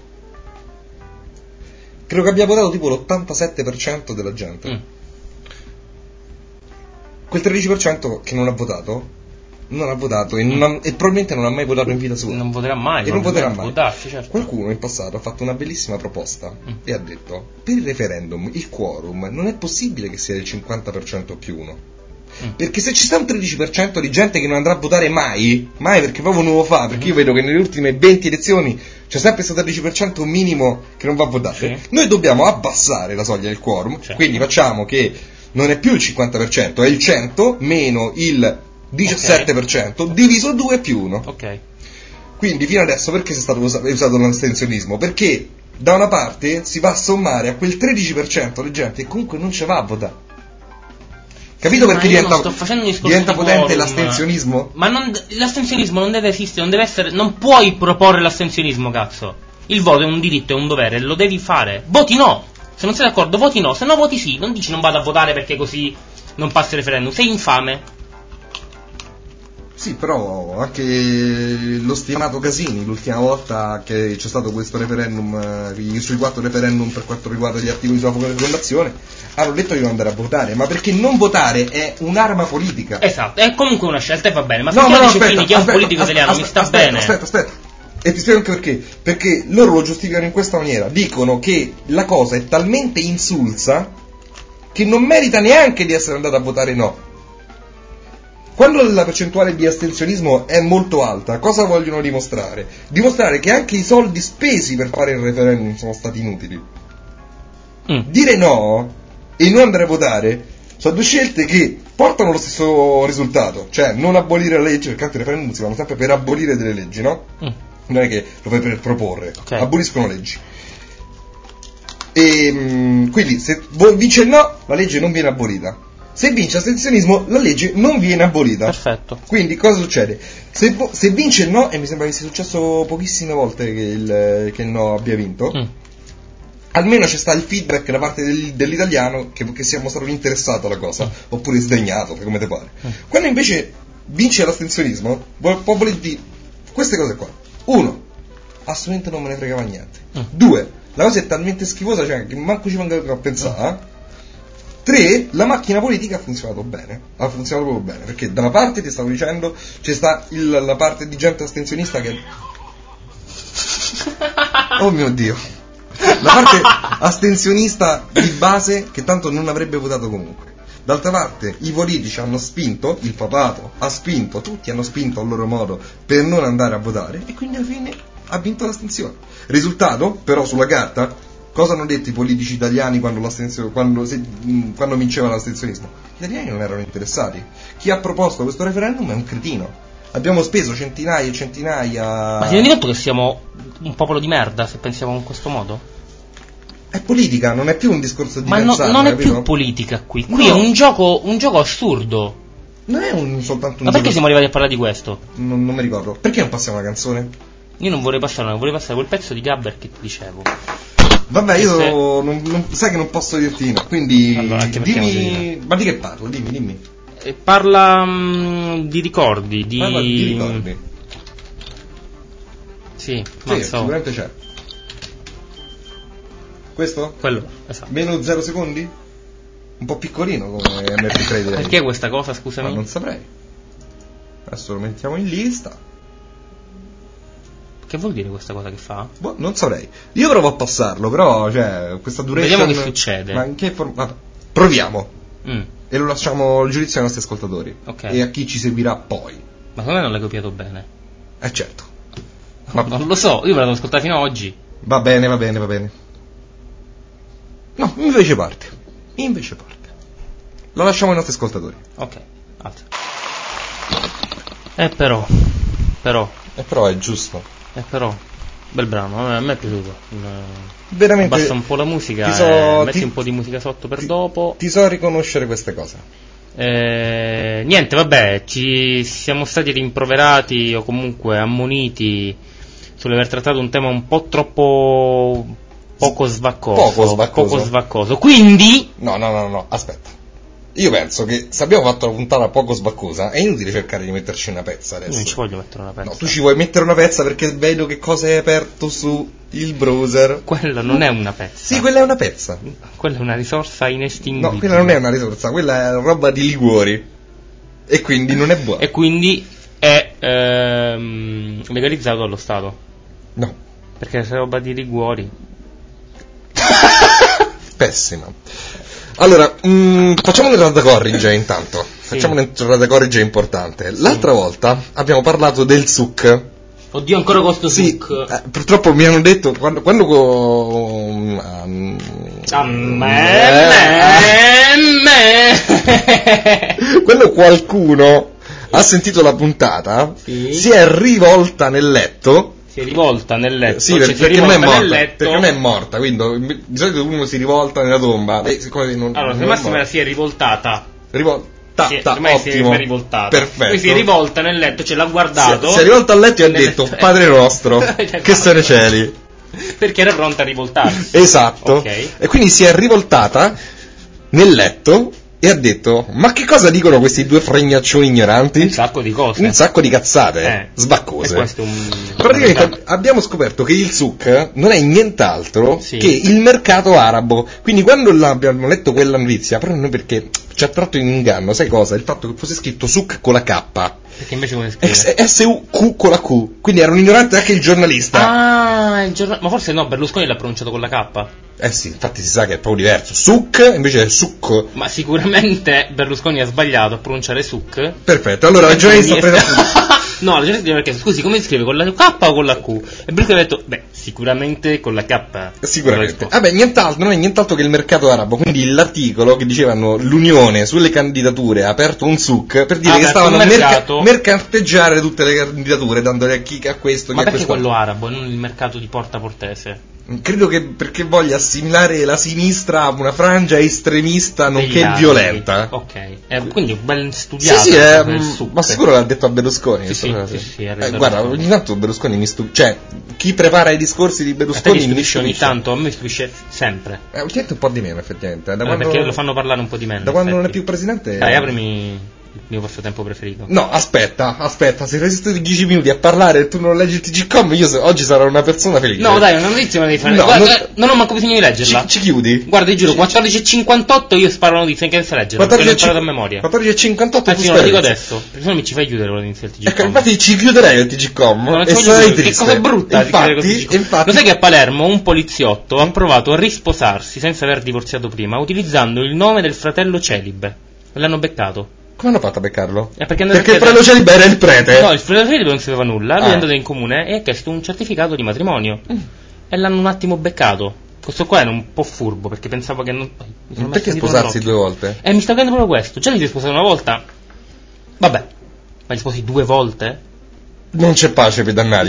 S1: Credo che abbia votato tipo l'87% della gente. Quel 13% che non ha votato non ha votato e probabilmente non ha mai votato in vita sua.
S2: Non voterà mai.
S1: E non voterà mai.
S2: Votarci, certo.
S1: Qualcuno in passato ha fatto una bellissima proposta e ha detto: per il referendum il quorum non è possibile che sia del 50% più 1. Perché se ci sta un 13% di gente che non andrà a votare mai perché proprio non lo fa, perché io vedo che nelle ultime 20 elezioni c'è sempre stato il 13% minimo che non va a votare, noi dobbiamo abbassare la soglia del quorum, quindi facciamo che non è più il 50%, è il 100 meno il 17% diviso 2 più 1.
S2: Ok.
S1: Quindi fino adesso perché è stato usato l'astensionismo? Perché da una parte si va a sommare a quel 13% di gente che comunque non ci va a votare. Capito perché diventa potente l'astensionismo?
S2: Ma l'astensionismo non deve esistere, non deve essere, non puoi proporre l'astensionismo, cazzo. Il voto è un diritto, è un dovere, lo devi fare. Voti no. Se non sei d'accordo, voti no. Se no voti sì. Non dici non vado a votare perché così non passa il referendum. Sei infame.
S1: Sì, però anche lo stimato Casini, l'ultima volta che c'è stato questo referendum, sui 4 referendum per quanto riguarda gli articoli sulla fecondazione, hanno detto di non andare a votare, ma perché non votare è un'arma politica.
S2: Esatto, è comunque una scelta e va bene, ma se Ceccini, che è un politico italiano, mi sta bene.
S1: Aspetta. E ti spiego anche perché loro lo giustificano in questa maniera, dicono che la cosa è talmente insulsa che non merita neanche di essere andato a votare no. Quando la percentuale di astensionismo è molto alta, cosa vogliono dimostrare? Dimostrare che anche i soldi spesi per fare il referendum sono stati inutili. Dire no e non andare a votare sono due scelte che portano lo stesso risultato, cioè non abolire la legge, perché anche i referendum si vanno sempre per abolire delle leggi, no? Non è che lo fai per proporre, aboliscono leggi. E quindi se vince il no, la legge non viene abolita. Se vince l'astensionismo, la legge non viene abolita.
S2: Perfetto.
S1: Quindi cosa succede? Se vince il no, e mi sembra che sia successo pochissime volte che il no abbia vinto, almeno c'è sta il feedback da parte dell'italiano che sia mostrato interessato alla cosa, oppure sdegnato, come te pare. Quando invece vince l'astensionismo, può voler dire queste cose qua. 1. Assolutamente non me ne fregava niente. 2. La cosa è talmente schifosa, cioè, che manco ci venga a pensare. 3. La macchina politica ha funzionato bene. Ha funzionato proprio bene. Perché da una parte ti stavo dicendo c'è sta la parte di gente astensionista che. Oh mio Dio. La parte astensionista di base che tanto non avrebbe votato comunque. D'altra parte i politici hanno spinto, il papato ha spinto, tutti hanno spinto a loro modo per non andare a votare e quindi alla fine ha vinto l'astensione. Risultato, però sulla carta, cosa hanno detto i politici italiani quando vinceva l'astensionismo? Gli italiani non erano interessati. Chi ha proposto questo referendum è un cretino. Abbiamo speso centinaia e centinaia.
S2: Ma ti rendi conto che siamo un popolo di merda se pensiamo in questo modo?
S1: È politica, non è più un discorso di
S2: ma
S1: pensare,
S2: non è
S1: capito?
S2: più politica qui è un gioco assurdo.
S1: Non è soltanto un
S2: ma perché
S1: gioco...
S2: siamo arrivati a parlare di questo?
S1: Non mi ricordo. Perché non passiamo una canzone?
S2: Io non vorrei passare quel pezzo di Gabber che ti dicevo.
S1: Vabbè, io sai che non posso dirti no, quindi
S2: allora,
S1: dimmi. Ma di che parlo? Dimmi.
S2: Parla di ricordi.
S1: Parla di ricordi.
S2: Sì,
S1: sicuramente c'è. Questo?
S2: Quello, esatto.
S1: Meno 0 secondi? Un po' piccolino come MP3 direi.
S2: Perché questa cosa, scusami?
S1: Ma non saprei. Adesso lo mettiamo in lista.
S2: Che vuol dire questa cosa che fa?
S1: Boh, non saprei. Io provo a passarlo, però, cioè, questa duration...
S2: Vediamo che succede.
S1: Ma in che forma... Proviamo. E lo lasciamo al giudizio ai nostri ascoltatori.
S2: Okay.
S1: E a chi ci seguirà poi.
S2: Ma secondo me non l'hai copiato bene.
S1: Certo.
S2: Non lo so, io me l'avevo ascoltato fino ad oggi. Va
S1: bene. No, invece parte. Lo lasciamo ai nostri ascoltatori.
S2: Ok, alza. Però
S1: è giusto.
S2: Però, bel brano, a me è piaciuto.
S1: Veramente.
S2: Basta un po' la musica, metti un po' di musica sotto per dopo.
S1: Ti so riconoscere queste cose.
S2: Niente, vabbè, ci siamo stati rimproverati o comunque ammoniti sull'aver trattato un tema un po' troppo poco svaccoso. Quindi
S1: no, aspetta. Io penso che se abbiamo fatto una puntata poco sbaccosa è inutile cercare di metterci una pezza adesso.
S2: Io non ci voglio mettere una pezza.
S1: No, tu ci vuoi mettere una pezza perché vedo che cosa hai aperto su il browser.
S2: Quella non è una pezza.
S1: Sì, quella è una pezza.
S2: Quella è una risorsa inestinguibile.
S1: No, quella non è una risorsa, quella è roba di liquori. E quindi non è buona.
S2: E quindi è legalizzato dallo Stato.
S1: No.
S2: Perché se roba di Liguori.
S1: Pessima. Allora, facciamo un'entrata corrige intanto.
S2: Sì.
S1: Facciamo un'entrata corrige importante. L'altra volta abbiamo parlato del suc.
S2: Oddio, ancora con sto
S1: Sì,
S2: suc.
S1: purtroppo mi hanno detto quando quando qualcuno ha sentito la puntata,
S2: sì,
S1: si è rivolta nel letto.
S2: Si è rivolta nel letto.
S1: Sì, perché non è morta. Perché non è morta, quindi di solito uno si rivolta nella tomba.
S2: Allora, se Massima si è rivoltata.
S1: Ottimo.
S2: Si è rivoltata.
S1: Perfetto.
S2: Poi si è rivolta nel letto, ce l'ha guardato.
S1: Si è rivolta al letto e ha detto: Padre nostro, che sei nei cieli.
S2: Perché era pronta a rivoltarsi.
S1: Esatto.
S2: Okay.
S1: E quindi si è rivoltata nel letto e ha detto: ma che cosa dicono questi due fregnaccioni ignoranti?
S2: Un sacco di cose.
S1: Un sacco di cazzate, sbaccose.
S2: E questo
S1: praticamente abbiamo scoperto che il souk non è nient'altro
S2: sì,
S1: che il mercato arabo. Quindi quando abbiamo letto quella notizia, però noi perché ci ha tratto in inganno, sai cosa? Il fatto che fosse scritto souk con la K.
S2: Perché invece come scrive?
S1: S-U-Q con la Q. Quindi era un ignorante anche il giornalista.
S2: Ah, ma forse no, Berlusconi l'ha pronunciato con la K.
S1: Eh sì, infatti si sa che è proprio diverso. Suc invece è suc.
S2: Ma sicuramente Berlusconi ha sbagliato a pronunciare suc.
S1: Perfetto, allora la giornalista ha preso
S2: no, la giornalista perché scusi, come si scrive, con la K o con la Q? E Berlusconi ha detto, beh, sicuramente con la K.
S1: Sicuramente. Vabbè, nient'altro, non è nient'altro che il mercato arabo. Quindi l'articolo che dicevano l'Unione sulle candidature ha aperto un suc per dire che stavano a mercanteggiare tutte le candidature, dandole a chi a questo.
S2: Ma
S1: chi
S2: perché
S1: a questo.
S2: Quello arabo e non il mercato di Porta Portese?
S1: Credo che perché voglia assimilare la sinistra a una frangia estremista nonché violenta.
S2: Ok, quindi ben studiato.
S1: Sì, ma sicuro l'ha detto a Berlusconi.
S2: Sì,
S1: guarda, ogni tanto Berlusconi mi stupisce. Cioè, chi prepara i discorsi di Berlusconi mi stupisce
S2: ogni tanto, a me mi stupisce sempre.
S1: Ultimamente un po' di meno, effettivamente.
S2: Perché lo fanno parlare un po' di meno.
S1: Da quando non è più presidente.
S2: Dai, aprimi il mio passatempo preferito.
S1: No, aspetta, se resisto di 10 minuti a parlare e tu non leggi il TG.com, io oggi sarò una persona felice.
S2: No, dai, una notizia me la devi fare.
S1: No,
S2: guarda, non ho manco bisogno di leggerla.
S1: Ci chiudi?
S2: Guarda, ti giuro, 14.58 io sparo la notizia, che sai leggerla, perché l'ho imparata a memoria.
S1: 14.58
S2: Anzi, non lo dico adesso, perché se no mi ci fai chiudere la notizia del TG.com.
S1: Ecco, infatti ci chiuderei il TG.com.
S2: No,
S1: e sarai triste.
S2: Che cosa brutta
S1: infatti.
S2: Lo sai che a Palermo un poliziotto ha provato a risposarsi senza aver divorziato prima, utilizzando il nome del fratello celibe. E l'hanno beccato.
S1: Come hanno fatto a beccarlo?
S2: Perché
S1: il fratello celibe era il prete.
S2: No, il fratello celibe non sapeva nulla. Lui è andato in comune e ha chiesto un certificato di matrimonio. E l'hanno un attimo beccato. Questo qua era un po' furbo perché pensavo che non.
S1: Perché sposarsi 2 volte?
S2: Mi sta capendo proprio questo. Già gli sei sposato una volta. Vabbè, ma gli sposi 2 volte?
S1: Non c'è pace per dannati.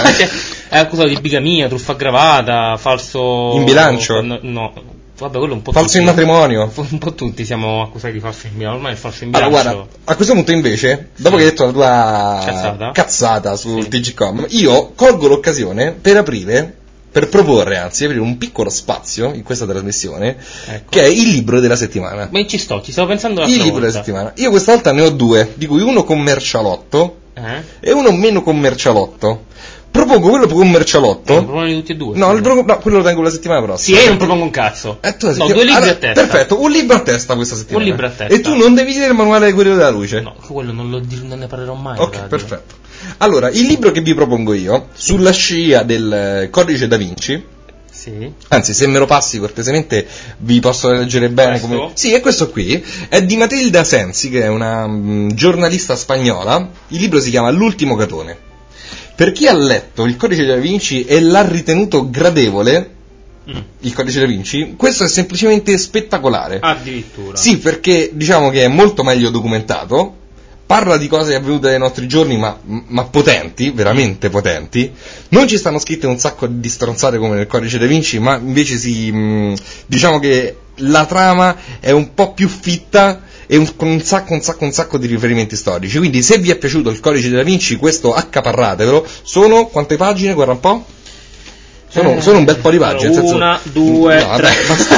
S2: È accusato di bigamia, truffa aggravata, falso.
S1: In bilancio?
S2: No. Vabbè, quello un po'
S1: falso in matrimonio.
S2: Un po' tutti siamo accusati di falso in bilancio. Ormai il falso in bilancio.
S1: Allora, guarda, a questo punto invece, dopo che hai detto la tua cazzata sul TG.com, io colgo l'occasione per proporre un piccolo spazio in questa trasmissione, che è il libro della settimana.
S2: Ma ci stavo pensando l'altra volta.
S1: Il libro della settimana. Io questa volta ne ho 2, di cui uno commercialotto e uno meno commercialotto. Propongo quello commercialotto.
S2: Non proponi tutti e due?
S1: No, quello lo tengo la settimana prossima.
S2: Sì, io non propongo un cazzo.
S1: 2
S2: libri a testa.
S1: Perfetto, un libro a testa questa settimana.
S2: Un libro a testa.
S1: E tu non devi dire il manuale di Guerriero della Luce?
S2: No, quello non ne parlerò mai.
S1: Ok, perfetto. Allora, il libro che vi propongo io, sulla scia del Codice da Vinci.
S2: Sì.
S1: Anzi, se me lo passi cortesemente vi posso leggere bene come. Sì, è questo qui. È di Matilda Sensi, che è una giornalista spagnola. Il libro si chiama L'ultimo Catone. Per chi ha letto il Codice da Vinci e l'ha ritenuto gradevole, il Codice da Vinci, questo è semplicemente spettacolare.
S2: Addirittura.
S1: Sì, perché diciamo che è molto meglio documentato. Parla di cose avvenute nei nostri giorni, ma potenti, veramente potenti. Non ci stanno scritte un sacco di stronzate come nel Codice da Vinci, ma invece diciamo che la trama è un po' più fitta e con un sacco di riferimenti storici. Quindi se vi è piaciuto il Codice da Vinci, questo accaparratevelo. Sono quante pagine? Guarda un po'. Sono un bel po' di pagine.
S2: 1, 2, 3.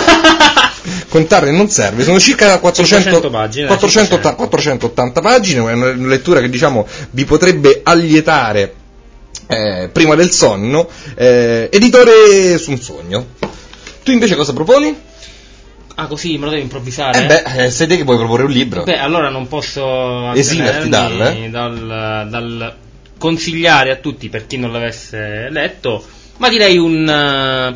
S1: Contarle non serve, sono circa 480 pagine, è una lettura che diciamo vi potrebbe allietare prima del sonno, editore Su un sogno. Tu invece cosa proponi?
S2: Ah, così me lo devi improvvisare?
S1: Sei te che puoi proporre un libro.
S2: Beh, allora non posso
S1: esimerti
S2: dal consigliare a tutti, per chi non l'avesse letto, ma direi un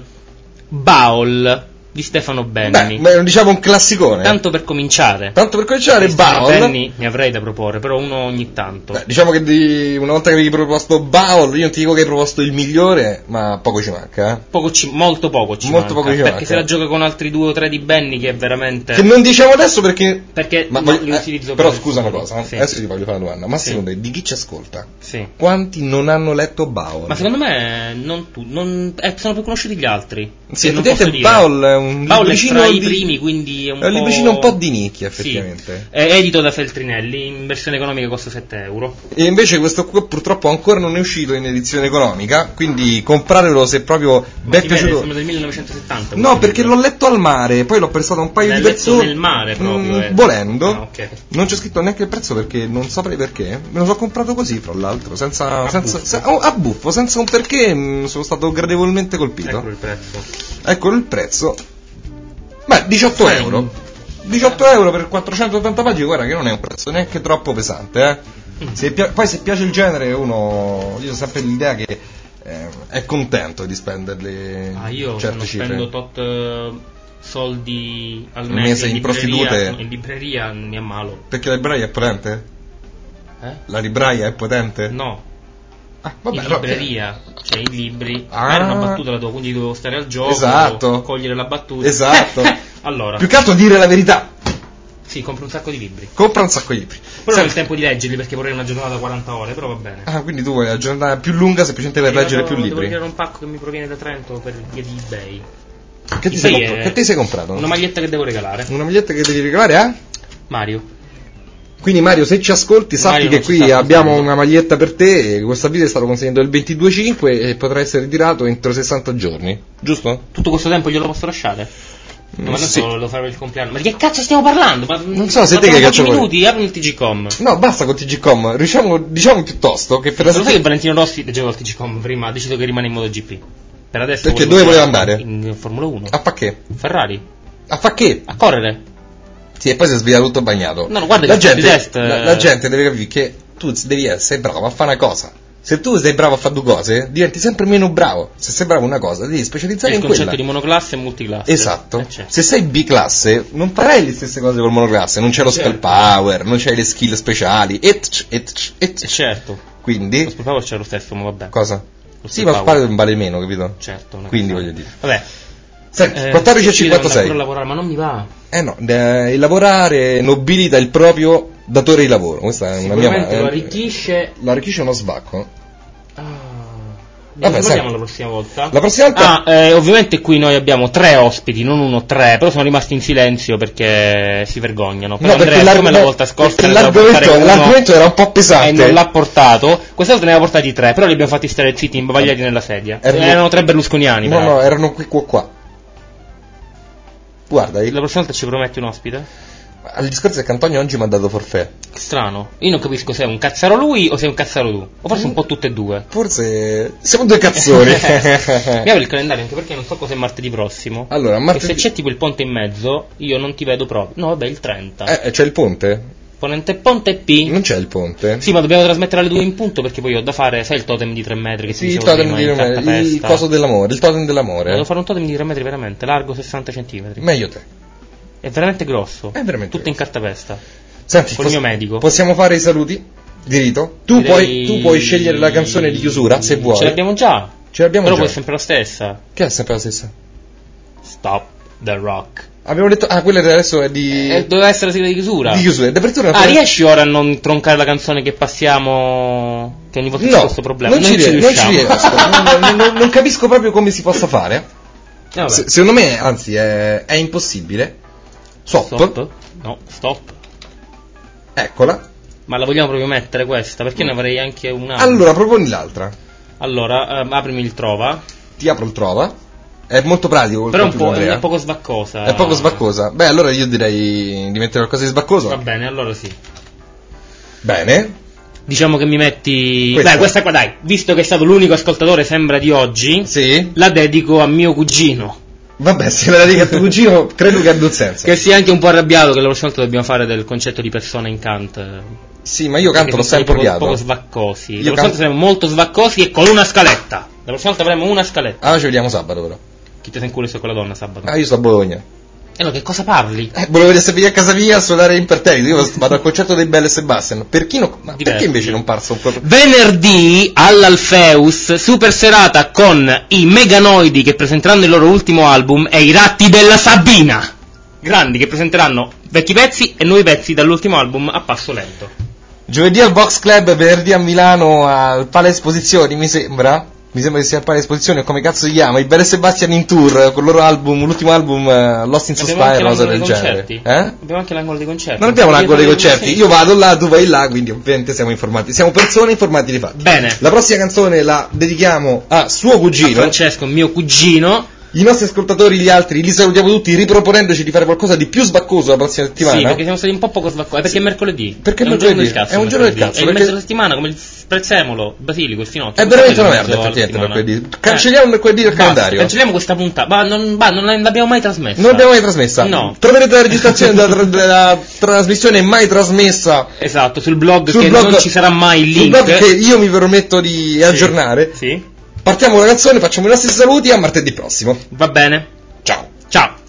S2: Baul di Stefano Benni.
S1: Beh, diciamo un classicone.
S2: Tanto per cominciare,
S1: Baul.
S2: Benni ne avrei da proporre, però uno ogni tanto.
S1: Beh, diciamo che una volta che hai proposto Baul, io non ti dico che hai proposto il migliore, ma poco ci manca,
S2: molto poco ci
S1: manca,
S2: perché se la gioca con altri 2 o 3 di Benni, che è veramente,
S1: che non diciamo adesso perché
S2: li utilizzo.
S1: Però scusa una cosa,
S2: sì.
S1: Adesso ti voglio fare una domanda, ma secondo te di chi ci ascolta?
S2: Sì.
S1: Quanti non hanno letto Baul?
S2: Ma secondo me non sono più conosciuti gli altri.
S1: Sì, effettivamente Baul è un libricino
S2: i primi, quindi è un
S1: libricino un po' di nicchia, effettivamente.
S2: Sì. È edito da Feltrinelli, in versione economica costa 7 euro.
S1: E invece questo qua purtroppo ancora non è uscito in edizione economica, quindi compratelo se proprio vi è piaciuto.
S2: Sembra del 1970.
S1: No, perché l'ho letto al mare, poi l'ho prestato a un paio di persone.
S2: Nel mare proprio.
S1: Volendo.
S2: Ah, okay.
S1: Non c'è scritto neanche il prezzo perché non saprei perché. Me lo sono comprato così, fra l'altro, a buffo, senza un perché, sono stato gradevolmente colpito. Eccolo il prezzo. Beh, 18 euro. 18 euro per 480 pagine, guarda che non è un prezzo neanche troppo pesante, Poi se piace il genere, io ho sempre l'idea che è contento di spenderle
S2: io
S1: certe cifre.
S2: Spendo tot soldi al mese
S1: in prostitute.
S2: In libreria mi ammalo.
S1: Perché la libraia è potente? La libraia è potente?
S2: No.
S1: Vabbè,
S2: in libreria c'è i libri,
S1: era
S2: una battuta la tua, quindi dovevo stare al gioco,
S1: esatto,
S2: cogliere la battuta.
S1: Esatto.
S2: Allora,
S1: più che altro dire la verità.
S2: Sì, compra un sacco di libri.
S1: Però non
S2: ho il tempo di leggerli perché vorrei una giornata da 40 ore, però va bene.
S1: Quindi tu vuoi la giornata più lunga semplicemente per leggere più libri.
S2: Devo leggere un pacco che mi proviene da Trento per via di eBay.
S1: Che ti sei comprato?
S2: Una maglietta che devo regalare.
S1: Una maglietta che devi regalare a?
S2: Mario.
S1: Quindi Mario, se ci ascolti, sappi che qui abbiamo una maglietta per te. Questo video è stato consegnato il 22/5 e potrà essere ritirato entro 60 giorni, giusto?
S2: Tutto questo tempo glielo posso lasciare? No, ma
S1: sì.
S2: Lo farò il compleanno. Ma di che cazzo stiamo parlando?
S1: Non so se te che cazzo
S2: minuti, apri il TGcom.
S1: No, basta con TGcom. Diciamo piuttosto che per
S2: lo sai che Valentino Rossi leggevo il TGcom prima, ha deciso che rimane in MotoGP. Per adesso
S1: perché dove voleva andare?
S2: In Formula 1.
S1: A fa che?
S2: Ferrari.
S1: A fa che?
S2: A correre.
S1: Sì, e poi si è svegliato tutto bagnato.
S2: No, guarda
S1: la gente deve capire che tu devi essere bravo a fare una cosa. Se tu sei bravo a fare 2 cose, diventi sempre meno bravo. Se sei bravo in una cosa, devi specializzare in quella.
S2: Il concetto di monoclasse e multiclasse.
S1: Esatto. Se sei B-classe, non farai le stesse cose col monoclasse. Non c'è lo spell power, non c'hai le skill speciali.
S2: Certo.
S1: Quindi
S2: lo spell power c'è lo stesso, ma vabbè.
S1: Cosa? Sì, ma vale meno, capito?
S2: Certo.
S1: Quindi voglio dire.
S2: Vabbè.
S1: Senti, 14,56.
S2: Devo lavorare, ma non mi va.
S1: No, il lavorare nobilita il proprio datore di lavoro. Questa è una mia.
S2: Lo arricchisce.
S1: Lo arricchisce uno sbacco.
S2: Vabbè, parliamo la prossima volta.
S1: La prossima volta.
S2: Ovviamente qui noi abbiamo 3 ospiti, non 1, 3, però sono rimasti in silenzio perché si vergognano. Però Andrea, come la volta scorsa
S1: l'argomento era un po' pesante
S2: e non l'ha portato. Questa volta ne aveva portati 3, però li abbiamo fatti stare zitti, imbavagliati nella sedia. Erano 3 berlusconiani.
S1: No, erano qua. Guarda,
S2: la prossima volta ci prometti un ospite?
S1: Il discorso è che Antonio oggi mi ha dato forfè.
S2: Che strano. Io non capisco se è un cazzaro lui o se è un cazzaro tu. O forse un po' tutte e due.
S1: Forse siamo 2 cazzoni.
S2: Mi apre il calendario anche perché non so cos'è martedì prossimo.
S1: Allora,
S2: e se c'è tipo il ponte in mezzo, io non ti vedo proprio. No, vabbè, il 30.
S1: C'è il ponte?
S2: Ponte P.
S1: Non c'è il ponte.
S2: Sì, ma dobbiamo trasmettere alle 2 in punto perché poi ho da fare, sai il totem di 3 metri che
S1: sì, il totem di 3 metri, il coso dell'amore, il totem dell'amore.
S2: Devo fare un totem di 3 metri veramente, largo 60 cm.
S1: Meglio te.
S2: È veramente grosso.
S1: È veramente
S2: tutto in cartapesta.
S1: Senti,
S2: col mio medico.
S1: Possiamo fare i saluti? Di rito? Tu puoi scegliere la canzone di chiusura se vuoi.
S2: Ce l'abbiamo già. Però
S1: già.
S2: poi è sempre la stessa.
S1: Che è sempre la stessa?
S2: Stop the Rock.
S1: Abbiamo detto, quella adesso è di.
S2: Doveva essere la sigla di chiusura.
S1: Di chiusura, d'apertura.
S2: Riesci ora a non troncare la canzone che passiamo? Che ogni volta c'è questo problema.
S1: Non ci riesco. non capisco proprio come si possa fare. Secondo me, anzi, è impossibile. Stop.
S2: No, stop.
S1: Eccola.
S2: Ma la vogliamo proprio mettere questa? Perché ne avrei anche un'altra.
S1: Allora, proponi l'altra.
S2: Allora, aprimi il Trova.
S1: Ti apro il Trova. È molto pratico.
S2: Però è poco svaccosa.
S1: È poco svaccosa. Beh, allora io direi di mettere qualcosa di svaccoso.
S2: Va bene, allora sì.
S1: Bene.
S2: Diciamo che mi metti. Questa qua dai. Visto che è stato l'unico ascoltatore, sembra, di oggi.
S1: Sì.
S2: La dedico a mio cugino.
S1: Vabbè, se me la dica tuo cugino, credo che abbia un senso.
S2: Che sia anche un po' arrabbiato che la prossima volta dobbiamo fare del concetto di persona in Kant.
S1: Sì, ma io canto l'ho sempre odiato.
S2: Poco svaccosi. La prossima volta saremo molto svaccosi e con una scaletta. La prossima volta avremo una scaletta.
S1: Ah, ci vediamo sabato però.
S2: Chi te sei in culo sto con la donna sabato?
S1: Ah, io sto a Bologna.
S2: E allora che cosa parli?
S1: Volevo vedere se vieni a casa mia a suonare imperterriti. Io vado al concerto dei Belle e Sebastian. Ma perché invece non parso un po'?
S2: Venerdì all'Alfeus, super serata con i Meganoidi che presenteranno il loro ultimo album e i Ratti della Sabina. Grandi che presenteranno vecchi pezzi e nuovi pezzi dall'ultimo album a passo lento.
S1: Giovedì al Box Club, venerdì a Milano al Pala Esposizioni, mi sembra che sia al Pala Esposizioni, come cazzo si chiama, i Belle Sebastian in tour con il loro album, l'ultimo album Lost in Suspire, cosa del genere.
S2: Abbiamo anche l'angolo dei concerti.
S1: Non abbiamo l'angolo dei concerti, io vado là, tu vai là, quindi ovviamente siamo informati, siamo persone informati di fatti.
S2: Bene.
S1: La prossima canzone la dedichiamo a suo cugino,
S2: a Francesco, mio cugino.
S1: I nostri ascoltatori, gli altri, li salutiamo tutti riproponendoci di fare qualcosa di più sbaccoso la prossima settimana.
S2: Sì, perché siamo stati un po' poco sbaccosi. Perché è mercoledì.
S1: Perché è mercoledì? È un giorno del cazzo.
S2: È il mezzo settimana, come il prezzemolo, il basilico, il finocchio.
S1: È veramente una merda, effettivamente, mercoledì. Cancelliamo il mercoledì del calendario.
S2: Cancelliamo questa puntata. Ma non l'abbiamo mai trasmessa.
S1: Non l'abbiamo mai trasmessa.
S2: No.
S1: Troverete la registrazione della trasmissione mai trasmessa.
S2: Esatto, sul blog non ci sarà mai il link.
S1: Sul blog che io mi permetto di aggiornare.
S2: Sì.
S1: Partiamo con la canzone, facciamo i nostri saluti, a martedì prossimo.
S2: Va bene.
S1: Ciao.
S2: Ciao.